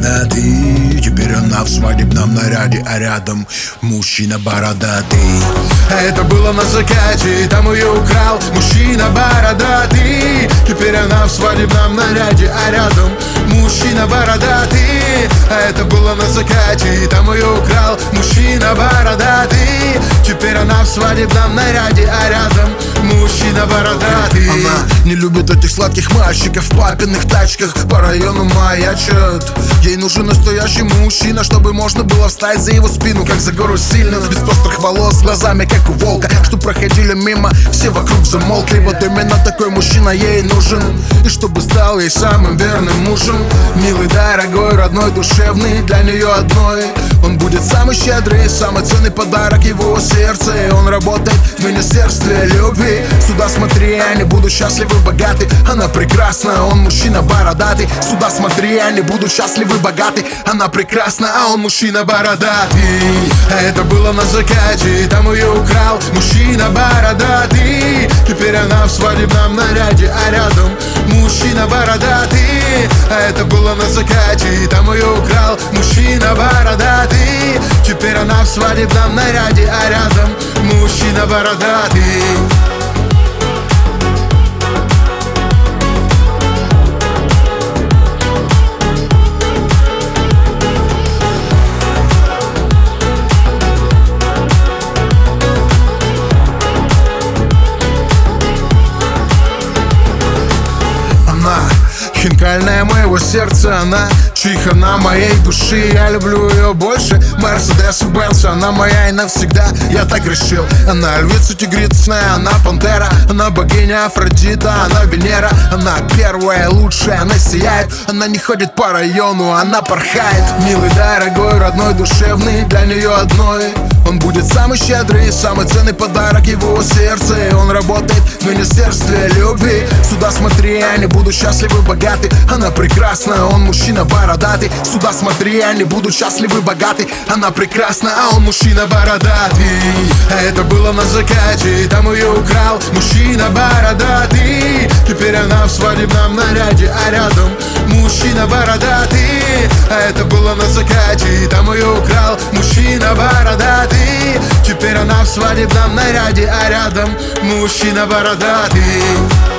бородатый. Теперь она в свадебном наряде, а рядом мужчина бородатый. Это было на закате, там ее украл мужчина бородатый. Теперь она в свадебном наряде, а рядом мужчина бородатый. Это было на закате, там ее украл мужчина бородатый. Теперь она в свадебном наряде, а рядом мужчина бородатый. Она не любит этих сладких мальчиков в папиных тачках, по району маячат. Ей нужен настоящий мужчина, чтобы можно было встать за его спину, как за гору сильно, без острых волос, глазами как у волка, что проходили мимо, все вокруг замолкли. Вот именно такой мужчина ей нужен, и чтобы стал ей самым верным мужем. Милый, дорогой, родной, душевный, для нее одной. Он будет самый щедрый, самый ценный подарок его сердца. И он работает в министерстве любви. Сюда смотри, они будут счастливы, богаты. Она прекрасна, он мужчина бородатый. Сюда смотри, они будут счастливы, богаты. Она прекрасна, а он мужчина бородатый. Это было на закате, там ее украл мужчина бородатый. Теперь она в свадебном наряде, а рядом мужчина бородатый. Это было на закате, там ее украл мужчина бородатый. Теперь она в свадебном наряде, а рядом мужчина бородатый. Хинкальная моего сердца, она чихана моей души. Я люблю ее больше Мерседес и Бенс. Она моя и навсегда, я так решил. Она львица тигрицная, она пантера. Она богиня Афродита, она Венера. Она первая, лучшая, она сияет. Она не ходит по району, она порхает. Милый, дорогой, родной, душевный, для нее одной. Он будет самый щедрый, самый ценный подарок его сердца. И он работает в министерстве любви. Сюда смотри, они будут счастливы, богаты. Она прекрасна, он мужчина бородатый. Сюда смотри, они будут счастливы, богаты. Она прекрасна, а он мужчина бородатый. Это было на закате, там ее украл мужчина бородатый. Теперь она в свадебном наряде, а рядом мужчина бородатый. Это было на закате, там ее украл мужчина бородатый. Теперь она в свадебном наряде, а рядом мужчина бородатый.